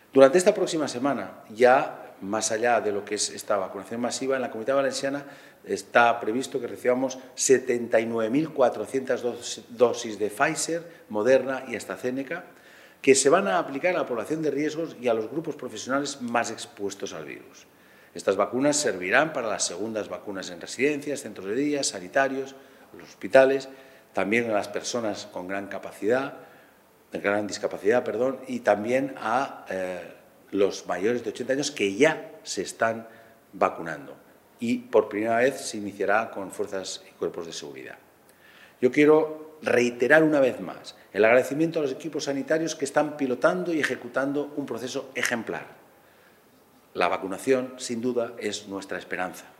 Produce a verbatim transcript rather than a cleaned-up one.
Durante esta próxima semana, ya más allá de lo que es esta vacunación masiva, en la Comunitat Valenciana está previsto que recibamos setenta y nueve mil cuatrocientas dosis de Pfizer, Moderna y AstraZeneca, que se van a aplicar a la población de riesgos y a los grupos profesionales más expuestos al virus. Estas vacunas servirán para las segundas vacunas en residencias, centros de día, sanitarios, los hospitales, también a las personas con gran capacidad, gran discapacidad, perdón, y también a eh, los mayores de ochenta años que ya se están vacunando. Y por primera vez se iniciará con fuerzas y cuerpos de seguridad. Yo quiero reiterar una vez más el agradecimiento a los equipos sanitarios que están pilotando y ejecutando un proceso ejemplar. La vacunación, sin duda, es nuestra esperanza.